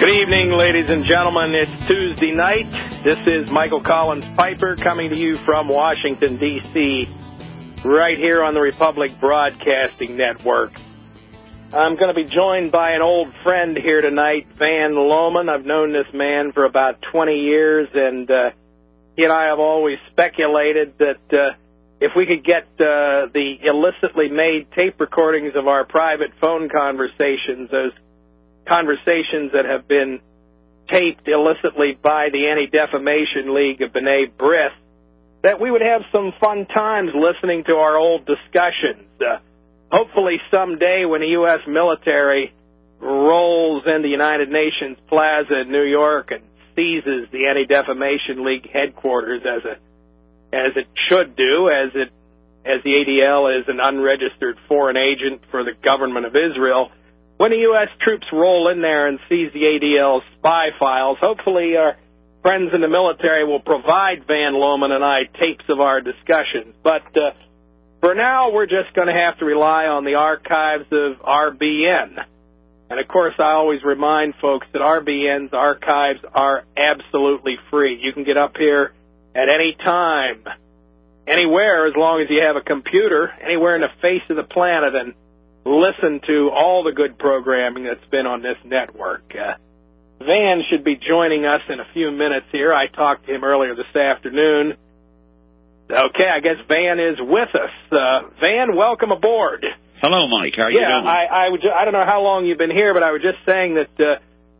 Good evening, ladies and gentlemen. It's Tuesday night. This is Michael Collins Piper coming to you from Washington, D.C., right here on the Republic Broadcasting Network. I'm going to be joined by an old friend here tonight, Van Loman. I've known this man for about 20 years, and he and I have always speculated that if we could get the illicitly made tape recordings of our private phone conversations, those conversations that have been taped illicitly by the Anti-Defamation League of B'nai B'rith, that we would have some fun times listening to our old discussions. Hopefully someday when the U.S. military rolls into United Nations Plaza in New York and seizes the Anti-Defamation League headquarters as it should do, as the ADL is an unregistered foreign agent for the government of Israel. When the U.S. troops roll in there and seize the ADL's spy files, hopefully our friends in the military will provide Van Loman and I tapes of our discussions. But for now, we're just going to have to rely on the archives of RBN. And, of course, I always remind folks that RBN's archives are absolutely free. You can get up here at any time, anywhere, as long as you have a computer, anywhere in the face of the planet, and listen to all the good programming that's been on this network. Van should be joining us in a few minutes here. I talked to him earlier this afternoon. Okay, I guess Van is with us. Van, welcome aboard. Hello, Mike. How are you doing? I don't know how long you've been here, but I was just saying that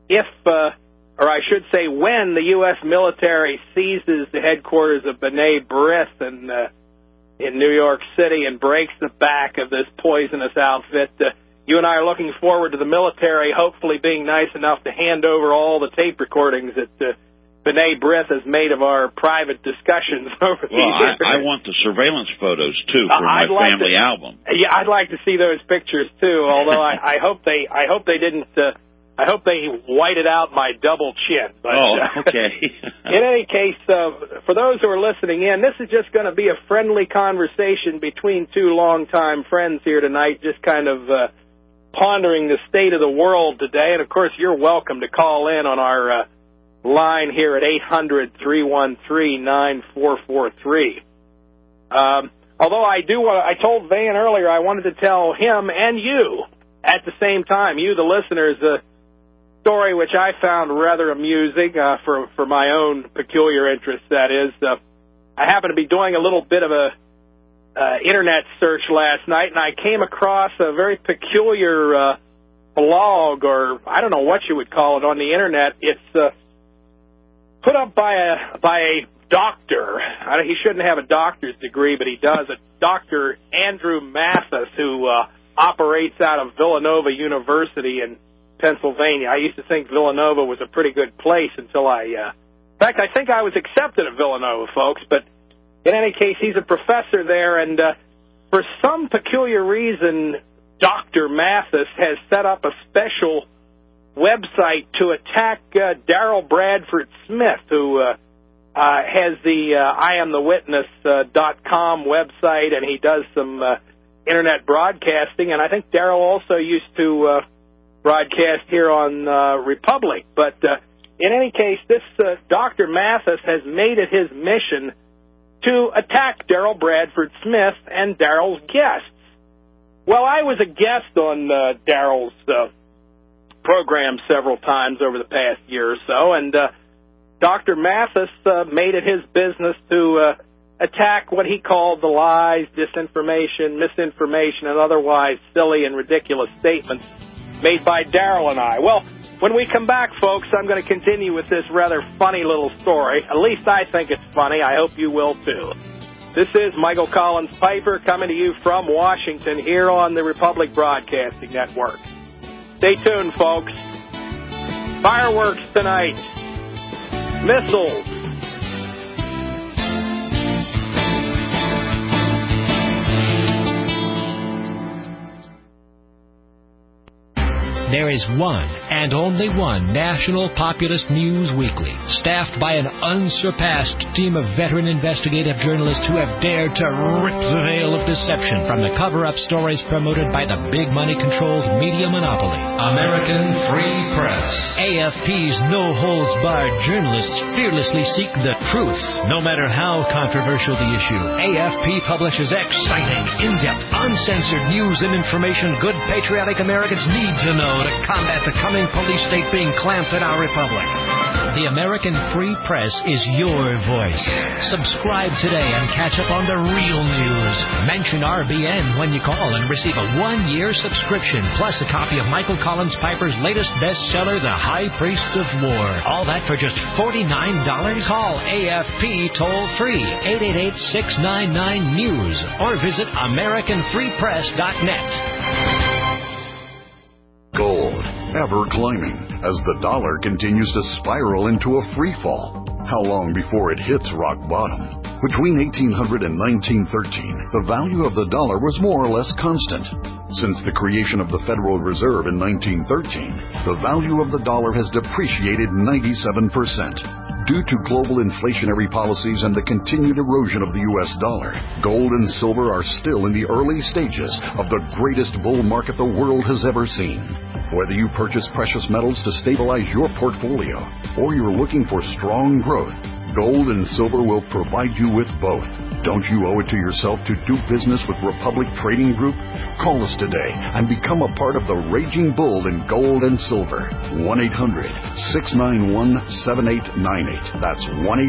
when the U.S. military seizes the headquarters of B'nai B'rith in New York City and breaks the back of this poisonous outfit, you and I are looking forward to the military hopefully being nice enough to hand over all the tape recordings that B'nai B'rith has made of our private discussions over the years. I want the surveillance photos, too, for my family album. Yeah, I'd like to see those pictures, too, although I hope they didn't... I hope they whited out my double chin. But, okay. In any case, for those who are listening in, this is just going to be a friendly conversation between two longtime friends here tonight, just kind of pondering the state of the world today. And, of course, you're welcome to call in on our line here at 800-313-9443. Although I told Van earlier I wanted to tell him and you at the same time, you, the listeners, story which I found rather amusing for my own peculiar interest, that is. I happened to be doing a little bit of a internet search last night, and I came across a very peculiar blog, or I don't know what you would call it, on the internet. It's put up by a doctor. He shouldn't have a doctor's degree, but he does. A Dr. Andrew Mathis, who operates out of Villanova University in Pennsylvania. I used to think Villanova was a pretty good place until in fact, I think I was accepted at Villanova, folks, but in any case, he's a professor there, and for some peculiar reason, Dr. Mathis has set up a special website to attack Daryl Bradford Smith, who has the IamTheWitness.com website, and he does some internet broadcasting, and I think Daryl also used to broadcast here on Republic. But in any case, this Dr. Mathis has made it his mission to attack Daryl Bradford Smith and Daryl's guests. Well, I was a guest on Daryl's program several times over the past year or so, and Dr. Mathis made it his business to attack what he called the lies, disinformation, misinformation, and otherwise silly and ridiculous statements made by Daryl and I. Well, when we come back, folks, I'm going to continue with this rather funny little story. At least I think it's funny. I hope you will, too. This is Michael Collins Piper coming to you from Washington here on the Republic Broadcasting Network. Stay tuned, folks. Fireworks tonight. Missiles. There is one and only one national populist news weekly, staffed by an unsurpassed team of veteran investigative journalists who have dared to rip the veil of deception from the cover-up stories promoted by the big money-controlled media monopoly, American Free Press. AFP's no-holds-barred journalists fearlessly seek the truth, no matter how controversial the issue. AFP publishes exciting, in-depth, uncensored news and information good patriotic Americans need to know to combat the coming police state being clamped in our republic. The American Free Press is your voice. Subscribe today and catch up on the real news. Mention RBN when you call and receive a 1-year subscription, plus a copy of Michael Collins Piper's latest bestseller, The High Priests of War. All that for just $49? Call AFP toll-free, 888-699-NEWS, or visit AmericanFreePress.net. Gold, ever climbing, as the dollar continues to spiral into a free fall. How long before it hits rock bottom? Between 1800 and 1913, the value of the dollar was more or less constant. Since the creation of the Federal Reserve in 1913, the value of the dollar has depreciated 97%. Due to global inflationary policies and the continued erosion of the U.S. dollar, gold and silver are still in the early stages of the greatest bull market the world has ever seen. Whether you purchase precious metals to stabilize your portfolio or you're looking for strong growth, gold and silver will provide you with both. Don't you owe it to yourself to do business with Republic Trading Group? Call us today and become a part of the raging bull in gold and silver. 1-800-691-7898. That's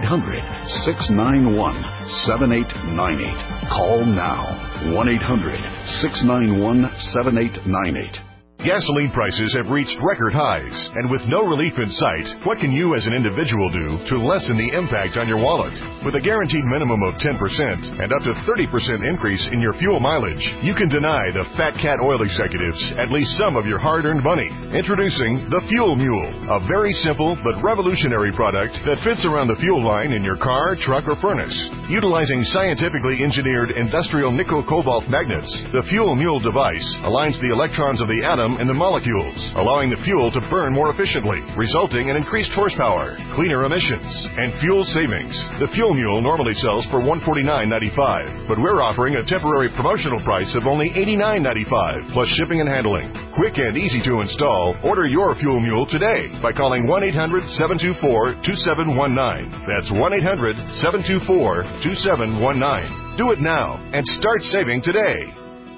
1-800-691-7898. Call now. 1-800-691-7898. Gasoline prices have reached record highs, and with no relief in sight, what can you as an individual do to lessen the impact on your wallet? With a guaranteed minimum of 10% and up to 30% increase in your fuel mileage, you can deny the Fat Cat oil executives at least some of your hard-earned money. Introducing the Fuel Mule, a very simple but revolutionary product that fits around the fuel line in your car, truck, or furnace. Utilizing scientifically engineered industrial nickel-cobalt magnets, the Fuel Mule device aligns the electrons of the atom in the molecules, allowing the fuel to burn more efficiently, resulting in increased horsepower, cleaner emissions, and fuel savings. The Fuel Mule normally sells for $149.95, but we're offering a temporary promotional price of only $89.95, plus shipping and handling. Quick and easy to install. Order your Fuel Mule today by calling 1-800-724-2719. That's 1-800-724-2719. Do it now and start saving today.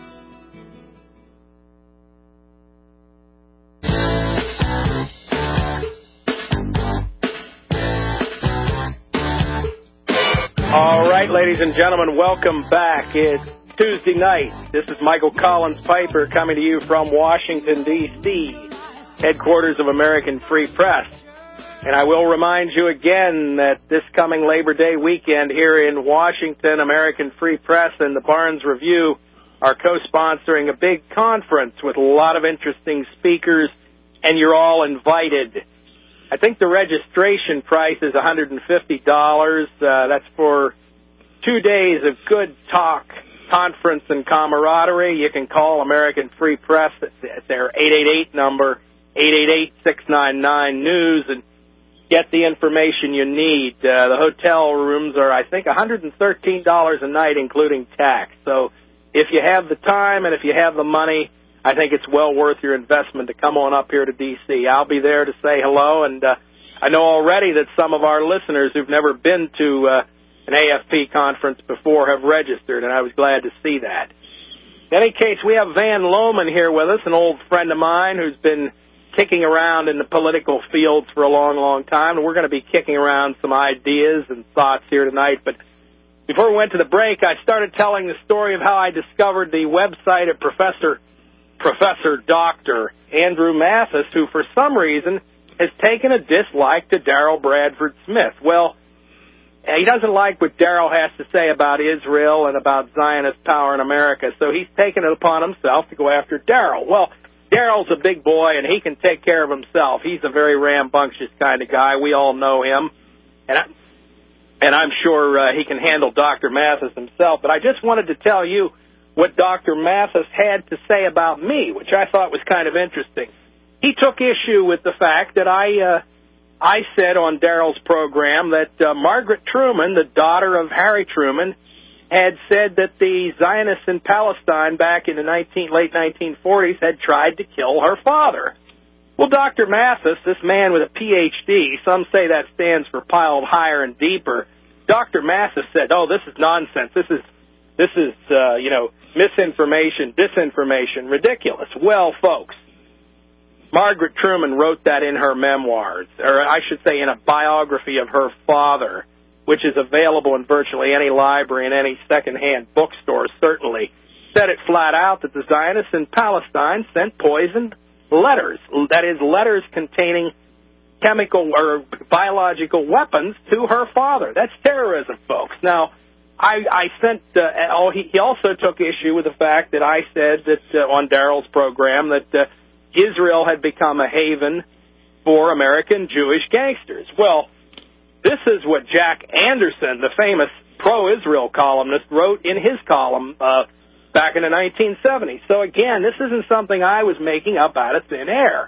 All right, ladies and gentlemen, welcome back. It's Tuesday night. This is Michael Collins Piper coming to you from Washington, D.C., headquarters of American Free Press. And I will remind you again that this coming Labor Day weekend here in Washington, American Free Press and the Barnes Review are co-sponsoring a big conference with a lot of interesting speakers, and you're all invited. I think the registration price is $150. That's for 2 days of good talk, conference, and camaraderie. You can call American Free Press at their 888 number, 888-699-NEWS, and get the information you need. The hotel rooms are, I think, $113 a night, including tax. So if you have the time and if you have the money, I think it's well worth your investment to come on up here to D.C. I'll be there to say hello, and I know already that some of our listeners who've never been to an AFP conference before have registered, and I was glad to see that. In any case, we have Van Loman here with us, an old friend of mine who's been kicking around in the political fields for a long, long time, and we're going to be kicking around some ideas and thoughts here tonight. But before we went to the break, I started telling the story of how I discovered the website of Professor Dr. Andrew Mathis, who for some reason has taken a dislike to Darrell Bradford Smith. Well, he doesn't like what Darrell has to say about Israel and about Zionist power in America, so he's taken it upon himself to go after Darrell. Well, Darrell's a big boy, and he can take care of himself. He's a very rambunctious kind of guy. We all know him, and I'm sure he can handle Dr. Mathis himself. But I just wanted to tell you what Dr. Mathis had to say about me, which I thought was kind of interesting. he took issue with the fact that I said on Daryl's program that Margaret Truman, the daughter of Harry Truman, had said that the Zionists in Palestine back in the late 1940s had tried to kill her father. Well, Dr. Mathis, this man with a Ph.D., some say that stands for piled higher and deeper. Dr. Mathis said, "Oh, this is nonsense. This is misinformation, disinformation, ridiculous." Well, folks, Margaret Truman wrote that in her memoirs, or I should say in a biography of her father, which is available in virtually any library and any secondhand bookstore, certainly, said it flat out that the Zionists in Palestine sent poisoned letters, that is, letters containing chemical or biological weapons to her father. That's terrorism, folks. Now, he also took issue with the fact that I said that on Daryl's program that Israel had become a haven for American Jewish gangsters. Well, this is what Jack Anderson, the famous pro-Israel columnist, wrote in his column back in the 1970s. So again, this isn't something I was making up out of thin air.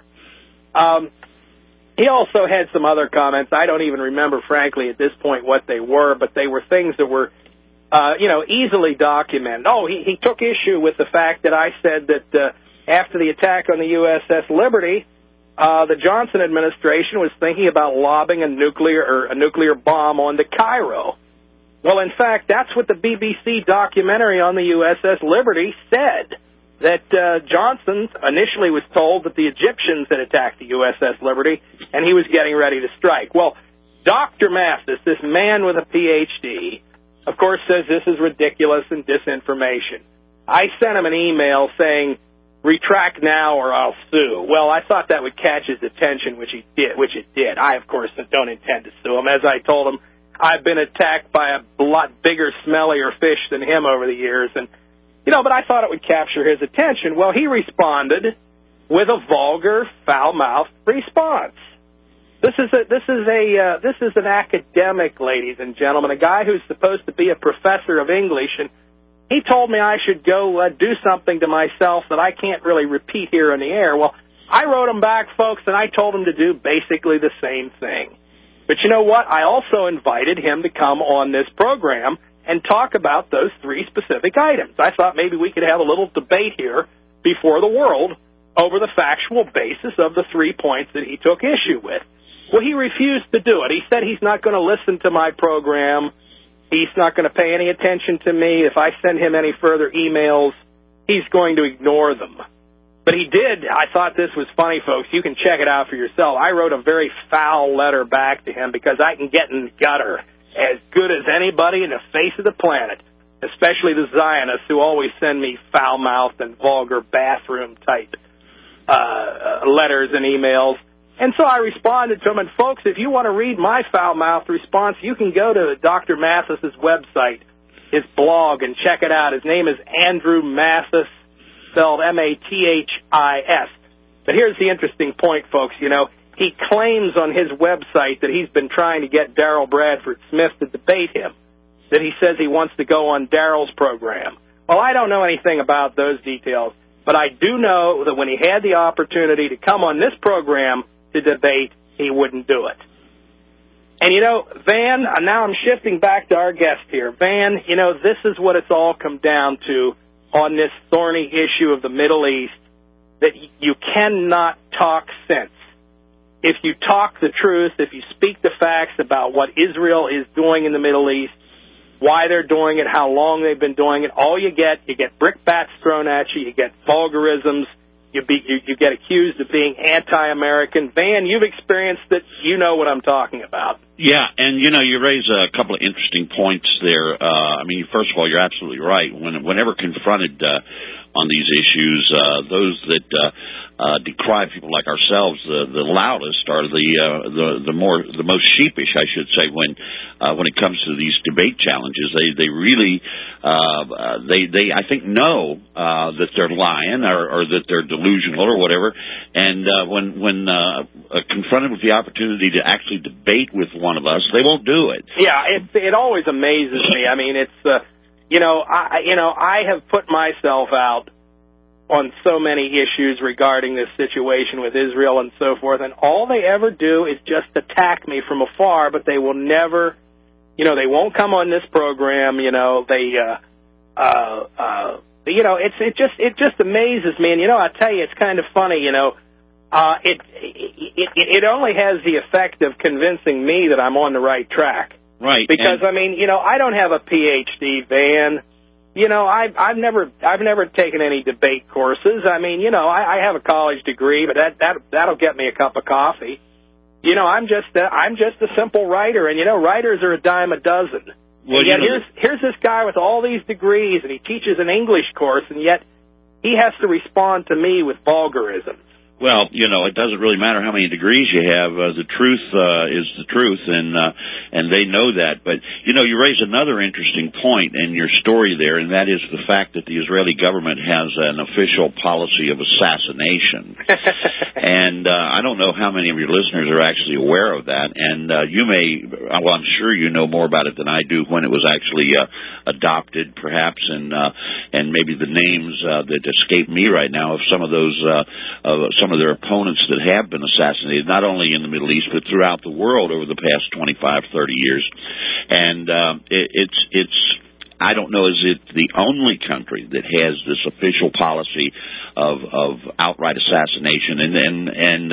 He also had some other comments. I don't even remember, frankly, at this point what they were, but they were things that were, easily documented. Oh, he took issue with the fact that I said that after the attack on the USS Liberty, the Johnson administration was thinking about lobbing a nuclear bomb onto Cairo. Well, in fact, that's what the BBC documentary on the USS Liberty said, that Johnson initially was told that the Egyptians had attacked the USS Liberty, and he was getting ready to strike. Well, Dr. Mathis, this man with a Ph.D., of course, says this is ridiculous and disinformation. I sent him an email saying, "Retract now or I'll sue." Well, I thought that would catch his attention, which it did. I, of course, don't intend to sue him. As I told him, I've been attacked by a lot bigger, smellier fish than him over the years, and but I thought it would capture his attention. Well, he responded with a vulgar, foul-mouthed response. This is an academic, ladies and gentlemen, a guy who's supposed to be a professor of English, and he told me I should go do something to myself that I can't really repeat here in the air. Well, I wrote him back, folks, and I told him to do basically the same thing. But you know what? I also invited him to come on this program and talk about those three specific items. I thought maybe we could have a little debate here before the world over the factual basis of the 3 points that he took issue with. Well, he refused to do it. He said he's not going to listen to my program. He's not going to pay any attention to me. If I send him any further emails, he's going to ignore them. But he did. I thought this was funny, folks. You can check it out for yourself. I wrote a very foul letter back to him because I can get in the gutter as good as anybody in the face of the planet, especially the Zionists who always send me foul-mouthed and vulgar bathroom-type letters and emails. And so I responded to him, and folks, if you want to read my foul-mouthed response, you can go to Dr. Mathis's website, his blog, and check it out. His name is Andrew Mathis, spelled M-A-T-H-I-S. But here's the interesting point, folks. He claims on his website that he's been trying to get Daryl Bradford Smith to debate him, that he says he wants to go on Daryl's program. Well, I don't know anything about those details, but I do know that when he had the opportunity to come on this program to debate, he wouldn't do it. And, Van, now I'm shifting back to our guest here. Van, this is what it's all come down to on this thorny issue of the Middle East, that you cannot talk sense. If you talk the truth, if you speak the facts about what Israel is doing in the Middle East, why they're doing it, how long they've been doing it, all you get brickbats thrown at you, you get vulgarisms, you get accused of being anti-American. Van, you've experienced it. You know what I'm talking about. Yeah, and, you raise a couple of interesting points there. First of all, you're absolutely right. Whenever confronted on these issues, those that decry people like ourselves the loudest are the most sheepish, I should say, when it comes to these debate challenges. They really I think know that they're lying or that they're delusional or whatever, and when confronted with the opportunity to actually debate with one of us, they won't do it. Yeah, it always amazes me. I mean, it's I have put myself out on so many issues regarding this situation with Israel and so forth, and all they ever do is just attack me from afar, but they will never, they won't come on this program, it just amazes me, and, I tell you, it's kind of funny, it only has the effect of convincing me that I'm on the right track. Right. Because, I don't have a PhD, Van. I've never taken any debate courses. I have a college degree, but that'll get me a cup of coffee. I'm just a simple writer, and writers are a dime a dozen. Well, and yet here's this guy with all these degrees, and he teaches an English course, and yet he has to respond to me with vulgarisms. Well, it doesn't really matter how many degrees you have. The truth is the truth, and they know that. But, you raise another interesting point in your story there, and that is the fact that the Israeli government has an official policy of assassination. And I don't know how many of your listeners are actually aware of that. And I'm sure you know more about it than I do, when it was actually adopted, perhaps, and maybe the names that escape me right now of some of those some of their opponents that have been assassinated, not only in the Middle East, but throughout the world over the past 25, 30 years. And I don't know, is it the only country that has this official policy of outright assassination? And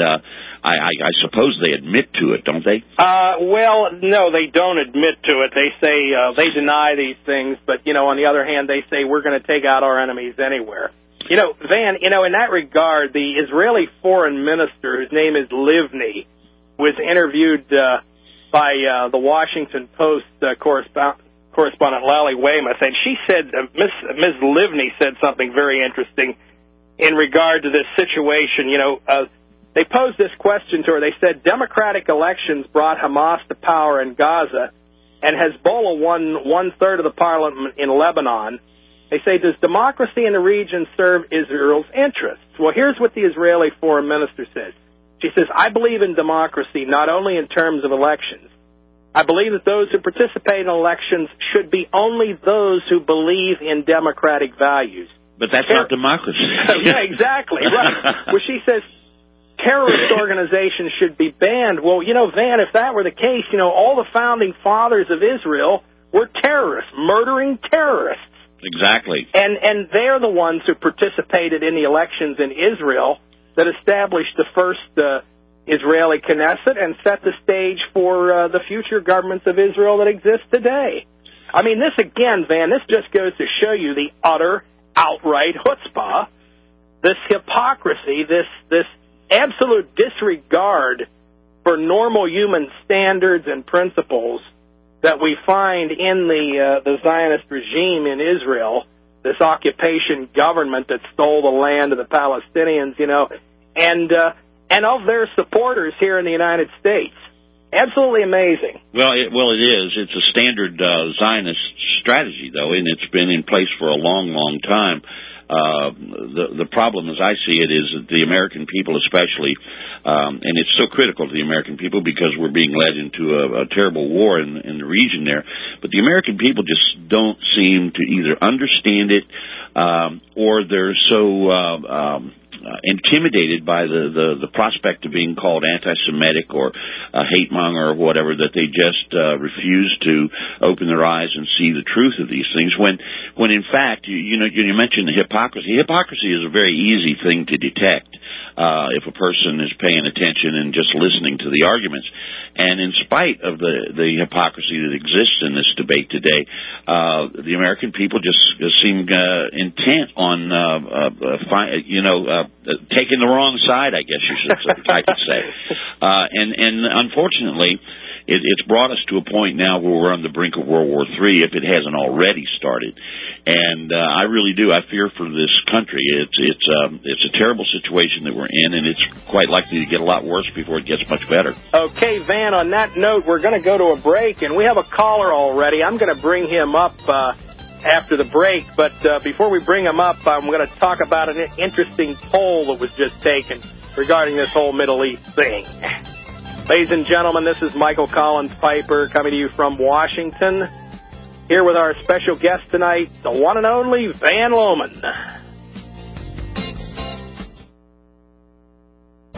I suppose they admit to it, don't they? Well, no, they don't admit to it. They say they deny these things, but, on the other hand, they say we're going to take out our enemies anywhere. Van, in that regard, the Israeli foreign minister, whose name is Livni, was interviewed by the Washington Post correspondent Lally Weymouth, and she said, Ms. Livni said something very interesting in regard to this situation. They posed this question to her. They said, democratic elections brought Hamas to power in Gaza, and Hezbollah won one-third of the parliament in Lebanon. They say, does democracy in the region serve Israel's interests? Well, here's what the Israeli foreign minister says. She says, I believe in democracy not only in terms of elections. I believe that those who participate in elections should be only those who believe in democratic values. But that's not democracy. Yeah, exactly. Right. Well, she says terrorist organizations should be banned. Well, Van, if that were the case, all the founding fathers of Israel were terrorists, murdering terrorists. Exactly. And they're the ones who participated in the elections in Israel that established the first Israeli Knesset and set the stage for the future governments of Israel that exist today. This again, Van, this just goes to show you the utter, outright chutzpah, this hypocrisy, this absolute disregard for normal human standards and principles that we find in the Zionist regime in Israel, this occupation government that stole the land of the Palestinians, and of their supporters here in the United States. Absolutely amazing. Well, it is. It's a standard Zionist strategy, though, and it's been in place for a long, long time. The problem, as I see it, is that the American people especially, and it's so critical to the American people because we're being led into a terrible war in the region there, but the American people just don't seem to either understand it or they're so intimidated by the prospect of being called anti-Semitic or a hate monger or whatever, that they just refuse to open their eyes and see the truth of these things. When in fact, you mentioned the hypocrisy. Hypocrisy is a very easy thing to detect if a person is paying attention and just listening to the arguments. And in spite of the hypocrisy that exists in this debate today, the American people just seem intent on taking the wrong side, I guess I could say. And unfortunately, it's brought us to a point now where we're on the brink of World War III, if it hasn't already started. And I really do. I fear for this country. It's a terrible situation that we're in, and it's quite likely to get a lot worse before it gets much better. Okay, Van, on that note, we're going to go to a break, and we have a caller already. I'm going to bring him up after the break, but before we bring him up, I'm going to talk about an interesting poll that was just taken regarding this whole Middle East thing. Ladies and gentlemen, this is Michael Collins Piper coming to you from Washington, here with our special guest tonight, the one and only Van Loman.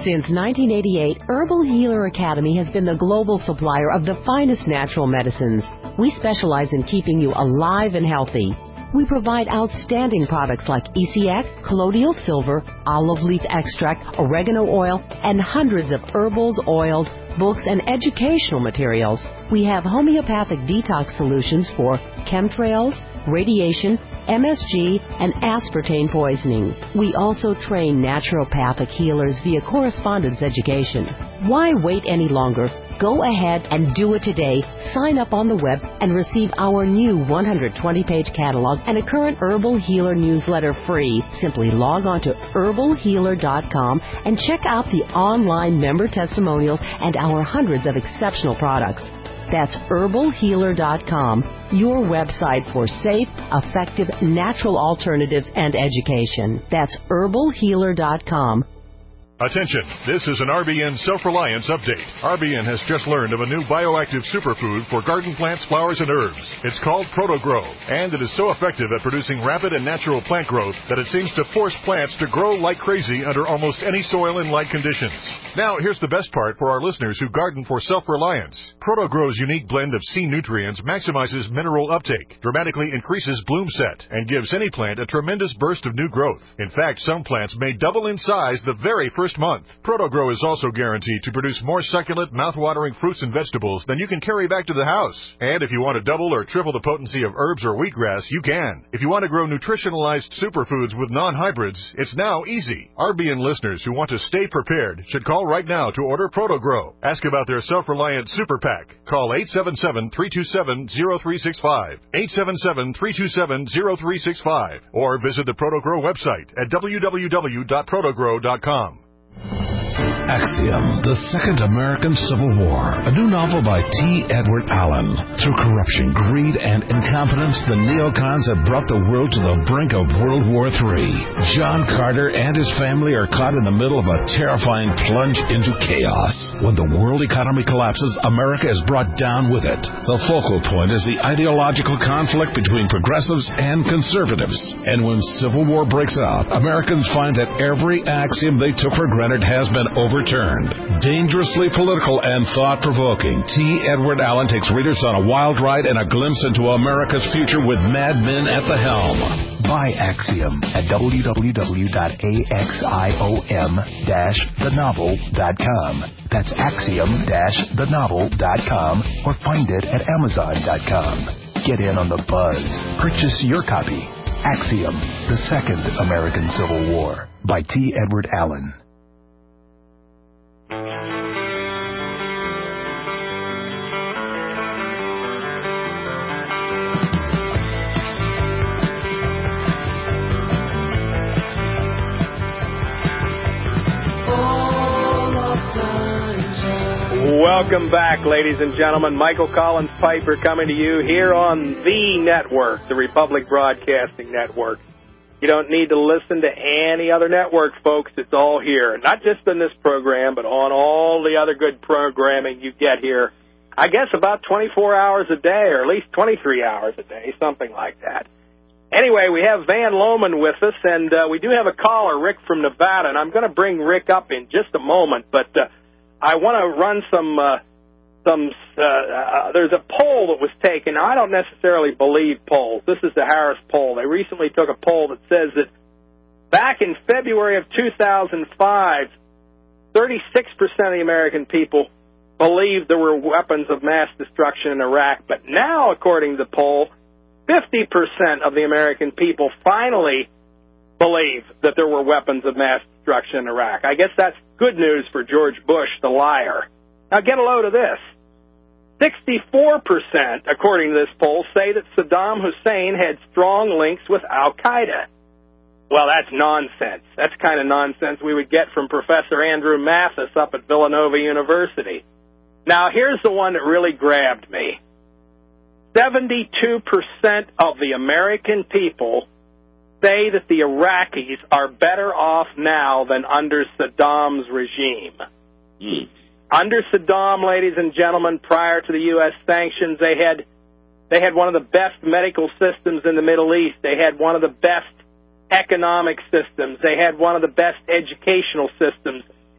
Since 1988, Herbal Healer Academy has been the global supplier of the finest natural medicines. We specialize in keeping you alive and healthy. We provide outstanding products like ECX, colloidal silver, olive leaf extract, oregano oil, and hundreds of herbals, oils, books, and educational materials. We have homeopathic detox solutions for chemtrails, radiation, MSG, and aspartame poisoning. We also train naturopathic healers via correspondence education. Why wait any longer? Go ahead and do it today. Sign up on the web and receive our new 120-page catalog and a current Herbal Healer newsletter free. Simply log on to herbalhealer.com and check out the online member testimonials and our hundreds of exceptional products. That's herbalhealer.com, your website for safe, effective, natural alternatives and education. That's herbalhealer.com. Attention, this is an RBN Self-Reliance update. RBN has just learned of a new bioactive superfood for garden plants, flowers, and herbs. It's called ProtoGrow, and it is so effective at producing rapid and natural plant growth that it seems to force plants to grow like crazy under almost any soil and light conditions. Now, here's the best part for our listeners who garden for self-reliance. ProtoGrow's unique blend of C nutrients maximizes mineral uptake, dramatically increases bloom set, and gives any plant a tremendous burst of new growth. In fact, some plants may double in size the very first month. ProtoGrow is also guaranteed to produce more succulent, mouth-watering fruits and vegetables than you can carry back to the house. And if you want to double or triple the potency of herbs or wheatgrass, you can. If you want to grow nutritionalized superfoods with non-hybrids, it's now easy. RBN listeners who want to stay prepared should call right now to order ProtoGrow. Ask about their self-reliant super pack. Call 877-327-0365, 877-327-0365, or visit the ProtoGrow website at www.protogrow.com. Axiom, The Second American Civil War, a new novel by T. Edward Allen. Through corruption, greed, and incompetence, the neocons have brought the world to the brink of World War III. John Carter and his family are caught in the middle of a terrifying plunge into chaos. When the world economy collapses, America is brought down with it. The focal point is the ideological conflict between progressives and conservatives. And when civil war breaks out, Americans find that every axiom they took for granted has been overturned. Dangerously political and thought-provoking, T. Edward Allen takes readers on a wild ride and a glimpse into America's future with Mad Men at the helm. Buy Axiom at www.axiom-thenovel.com. That's axiom-thenovel.com, or find it at amazon.com. Get in on the buzz. Purchase your copy. Axiom, The Second American Civil War, by T. Edward Allen. Welcome back, ladies and gentlemen. Michael Collins Piper coming to you here on the network, the Republic Broadcasting Network. You don't need to listen to any other network, folks. It's all here. Not just in this program, but on all the other good programming you get here. I guess about 24 hours a day, or at least 23 hours a day, something like that. Anyway, we have Van Loman with us, and we do have a caller, Rick from Nevada, and I'm going to bring Rick up in just a moment, but I want to run there's a poll that was taken. Now, I don't necessarily believe polls. This is the Harris poll. They recently took a poll that says that back in February of 2005, 36% of the American people believed there were weapons of mass destruction in Iraq. But now, according to the poll, 50% of the American people finally believe that there were weapons of mass destruction in Iraq. I guess that's good news for George Bush, the liar. Now get a load of this. 64%, according to this poll, say that Saddam Hussein had strong links with Al-Qaeda. Well, that's nonsense. That's kind of nonsense we would get from Professor Andrew Mathis up at Villanova University. Now, here's the one that really grabbed me. 72% of the American people say that the Iraqis are better off now than under Saddam's regime. Under Saddam, ladies and gentlemen, prior to the U.S. sanctions, they had one of the best medical systems in the Middle East. They had one of the best economic systems. They had one of the best educational systems.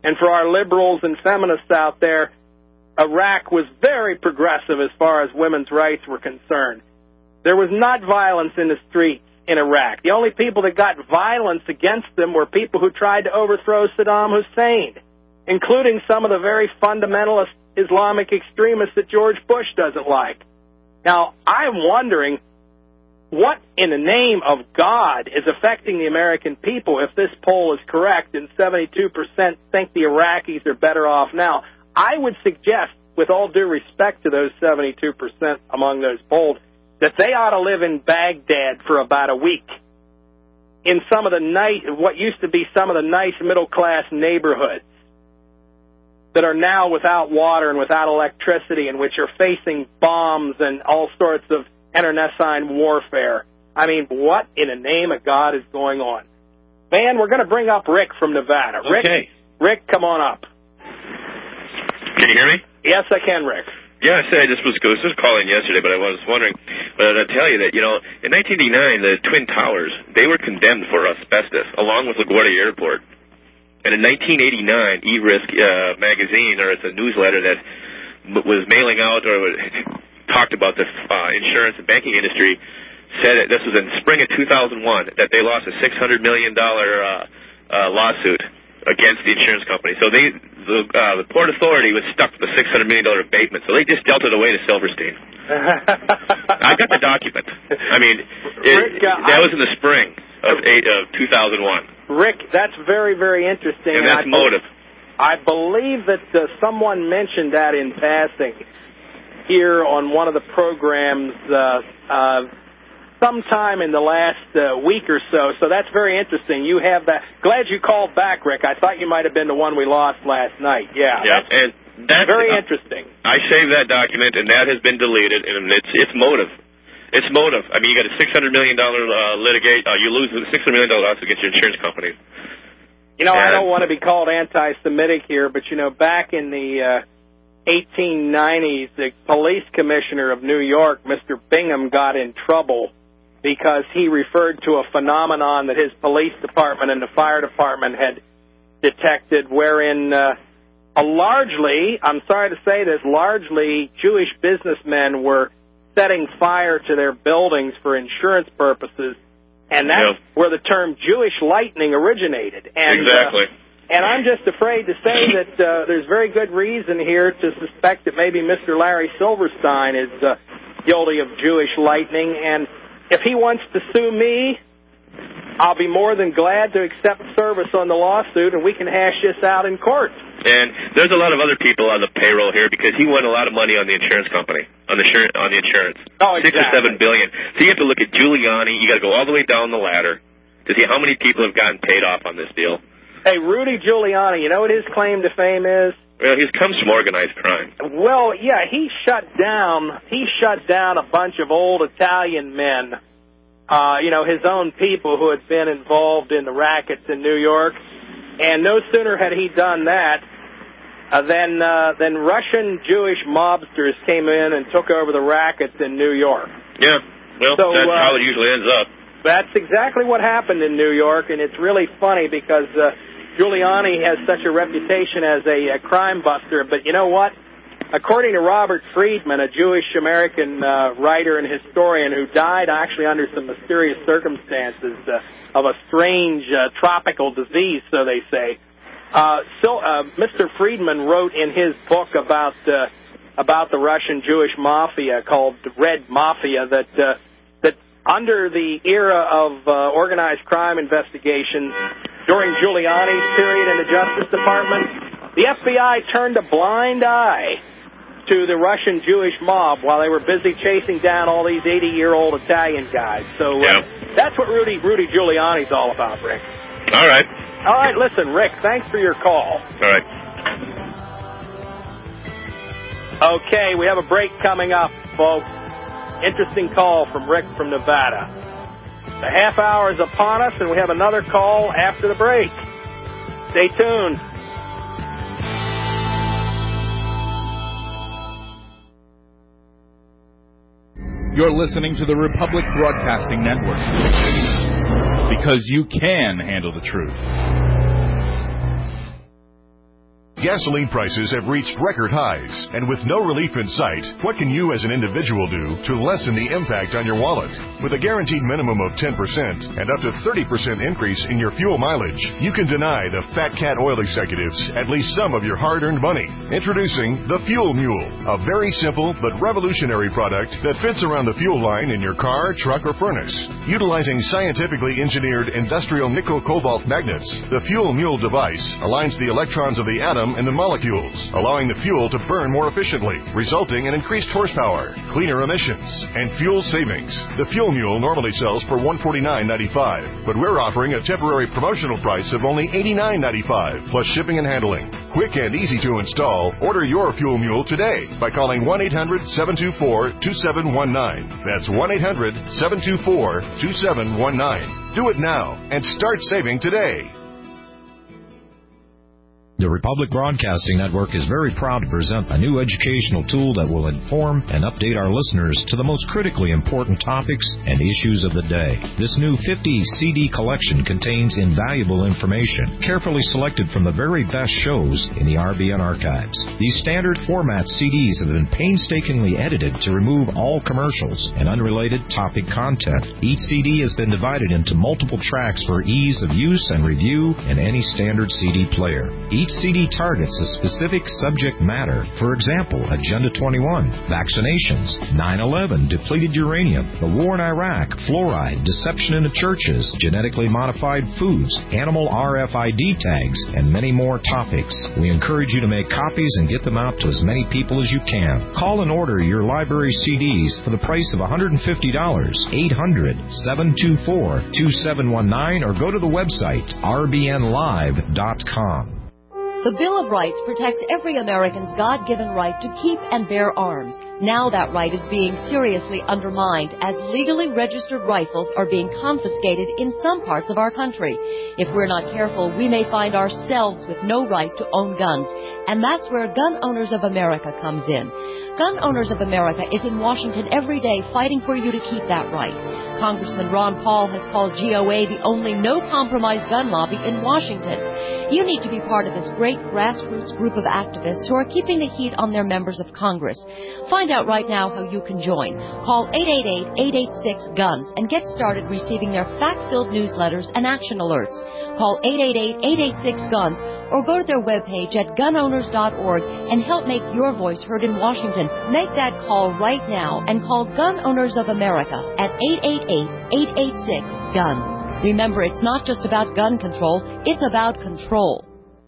And for our liberals and feminists out there, Iraq was very progressive as far as women's rights were concerned. There was not violence in the streets in Iraq. The only people that got violence against them were people who tried to overthrow Saddam Hussein, including some of the very fundamentalist Islamic extremists that George Bush doesn't like. Now, I'm wondering what in the name of God is affecting the American people if this poll is correct and 72% think the Iraqis are better off now. I would suggest, with all due respect to those 72% among those polled, that they ought to live in Baghdad for about a week in some of the what used to be some of the nice middle-class neighborhoods that are now without water and without electricity and which are facing bombs and all sorts of internecine warfare. I mean, what in the name of God is going on? Man, we're going to bring up Rick from Nevada. Okay. Rick, come on up. Can you hear me? Yes, I can, Rick. Yeah, I said I was just calling yesterday, but I was wondering, but I'll tell you that, in 1989, the Twin Towers, they were condemned for asbestos, along with LaGuardia Airport. And in 1989, E-Risk magazine, or it's a newsletter that was mailing out or talked about the insurance and banking industry, said that this was in spring of 2001, that they lost a $600 million lawsuit against the insurance company. So the Port Authority was stuck with a $600 million abatement, so they just dealt it away to Silverstein. I got the document. I mean, that was in the spring of 2001. Rick, that's very, very interesting. And that's motive. I believe that someone mentioned that in passing here on one of the programs sometime in the last week or so. So that's very interesting. You have that. Glad you called back, Rick. I thought you might have been the one we lost last night. Yeah. And that's very interesting. I saved that document, and that has been deleted, and it's motive. It's motive. I mean, you got a $600 million litigate. You lose the $600 million lawsuit against your insurance company. I don't want to be called anti-Semitic here, but, back in the 1890s, the police commissioner of New York, Mr. Bingham, got in trouble because he referred to a phenomenon that his police department and the fire department had detected wherein largely, I'm sorry to say this, largely Jewish businessmen were setting fire to their buildings for insurance purposes, and that's where the term Jewish lightning originated. And, exactly. And I'm just afraid to say that there's very good reason here to suspect that maybe Mr. Larry Silverstein is guilty of Jewish lightning, and if he wants to sue me, I'll be more than glad to accept service on the lawsuit, and we can hash this out in court. And there's a lot of other people on the payroll here because he won a lot of money on the insurance company, on the insurance. Oh, exactly. $6 or $7 billion. So you have to look at Giuliani. You got to go all the way down the ladder to see how many people have gotten paid off on this deal. Hey, Rudy Giuliani, you know what his claim to fame is? Well, he's comes from organized crime. Well, yeah, he shut down a bunch of old Italian men, his own people who had been involved in the rackets in New York. And no sooner had he done that than Russian Jewish mobsters came in and took over the rackets in New York. Yeah, well, that's how it usually ends up. That's exactly what happened in New York, and it's really funny because Giuliani has such a reputation as a crime buster. But you know what? According to Robert Friedman, a Jewish-American writer and historian who died actually under some mysterious circumstances of a strange tropical disease, so they say, Mr. Friedman wrote in his book about the Russian Jewish mafia called the Red Mafia that under the era of organized crime investigations during Giuliani's period in the Justice Department, the FBI turned a blind eye to the Russian Jewish mob while they were busy chasing down all these 80-year-old Italian guys. So that's what Rudy Giuliani's all about, Rick. All right. All right, listen, Rick, thanks for your call. All right. Okay, we have a break coming up, folks. Interesting call from Rick from Nevada. The half hour is upon us, and we have another call after the break. Stay tuned. You're listening to the Republic Broadcasting Network. Because you can handle the truth. Gasoline prices have reached record highs, and with no relief in sight, what can you as an individual do to lessen the impact on your wallet? With a guaranteed minimum of 10% and up to 30% increase in your fuel mileage, you can deny the Fat Cat oil executives at least some of your hard-earned money. Introducing the Fuel Mule, a very simple but revolutionary product that fits around the fuel line in your car, truck, or furnace. Utilizing scientifically engineered industrial nickel-cobalt magnets, the Fuel Mule device aligns the electrons of the atom and the molecules, allowing the fuel to burn more efficiently, resulting in increased horsepower, cleaner emissions, and fuel savings. The Fuel Mule normally sells for $149.95, but we're offering a temporary promotional price of only $89.95, plus shipping and handling. Quick and easy to install. Order your Fuel Mule today by calling 1-800-724-2719. That's 1-800-724-2719. Do it now and start saving today. The Republic Broadcasting Network is very proud to present a new educational tool that will inform and update our listeners to the most critically important topics and issues of the day. This new 50 CD collection contains invaluable information, carefully selected from the very best shows in the RBN archives. These standard format CDs have been painstakingly edited to remove all commercials and unrelated topic content. Each CD has been divided into multiple tracks for ease of use and review in any standard CD player. Each CD targets a specific subject matter. For example, Agenda 21, vaccinations, 9/11, depleted uranium, the war in Iraq, fluoride, deception in the churches, genetically modified foods, animal RFID tags, and many more topics. We encourage you to make copies and get them out to as many people as you can. Call and order your library CDs for the price of $150, 800-724-2719, or go to the website rbnlive.com. The Bill of Rights protects every American's God-given right to keep and bear arms. Now that right is being seriously undermined as legally registered rifles are being confiscated in some parts of our country. If we're not careful, we may find ourselves with no right to own guns. And that's where Gun Owners of America comes in. Gun Owners of America is in Washington every day fighting for you to keep that right. Congressman Ron Paul has called GOA the only no-compromise gun lobby in Washington. You need to be part of this great grassroots group of activists who are keeping the heat on their members of Congress. Find out right now how you can join. Call 888-886-GUNS and get started receiving their fact-filled newsletters and action alerts. Call 888-886-GUNS or go to their webpage at gunowners.org and help make your voice heard in Washington. Make that call right now and call Gun Owners of America at 888-886-GUNS. Remember, it's not just about gun control, it's about control.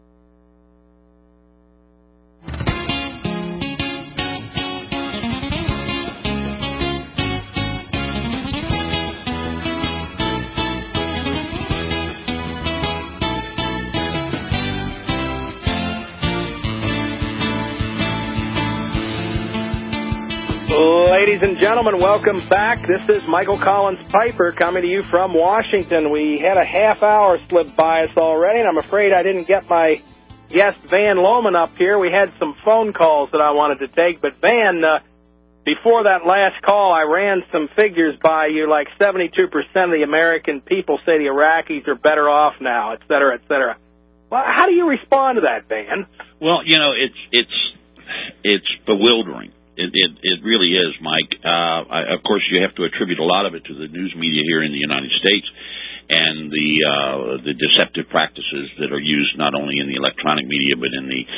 Ladies and gentlemen, welcome back. This is Michael Collins Piper coming to you from Washington. We had a half hour slip by us already, and I'm afraid I didn't get my guest Van Loman up here. We had some phone calls that I wanted to take, but Van, before that last call, I ran some figures by you, like 72% of the American people say the Iraqis are better off now, et cetera, et cetera. Well, how do you respond to that, Van? Well, you know, it's bewildering. It really is, Mike. Of course, you have to attribute a lot of it to the news media here in the United States and the deceptive practices that are used not only in the electronic media but in the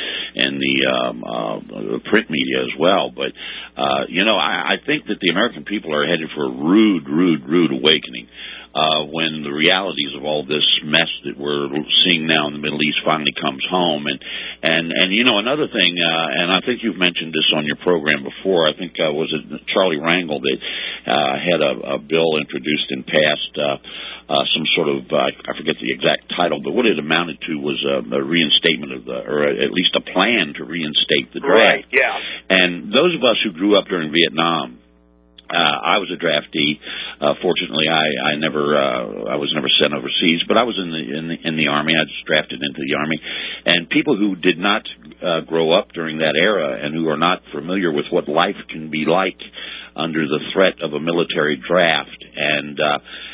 print media as well. But you know, I think that the American people are headed for a rude awakening. When the realities of all this mess that we're seeing now in the Middle East finally comes home. And you know, another thing, and I think you've mentioned this on your program before, I think, was it Charlie Rangel that had a bill introduced and passed, some sort of, I forget the exact title, but what it amounted to was a reinstatement of or at least a plan to reinstate the draft. Right, yeah. And those of us who grew up during Vietnam, I was a draftee. Fortunately, I was never sent overseas, but I was in the Army. I was drafted into the Army. And people who did not grow up during that era and who are not familiar with what life can be like under the threat of a military draft and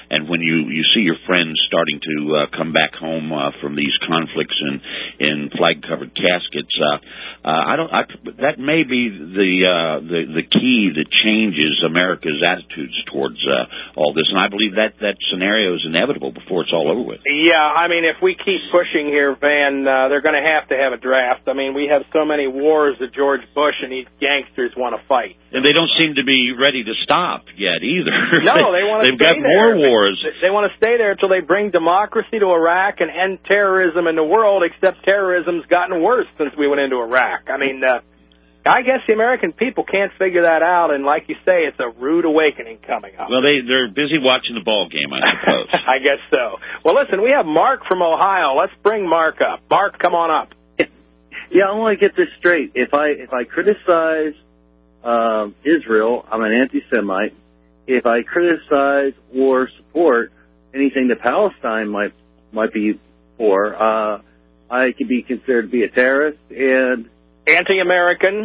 and when you see your friends starting to come back home from these conflicts in flag-covered caskets, that may be the key that changes America's attitudes towards all this, and I believe that scenario is inevitable before it's all over with. Yeah, I mean, if we keep pushing here, Van, they're going to have a draft. I mean, we have so many wars that George Bush and these gangsters want to fight. And they don't seem to be ready to stop yet either. No, they want to They've got more wars. They want to stay there until they bring democracy to Iraq and end terrorism in the world, except terrorism's gotten worse since we went into Iraq. I mean, I guess the American people can't figure that out, and like you say, it's a rude awakening coming up. Well, they're busy watching the ball game, I suppose. I guess so. Well, listen, we have Mark from Ohio. Let's bring Mark up. Mark, come on up. Yeah, I want to get this straight. If I criticize Israel, I'm an anti-Semite. If I criticize or support anything that Palestine might be for, I could be considered to be a terrorist and anti-American.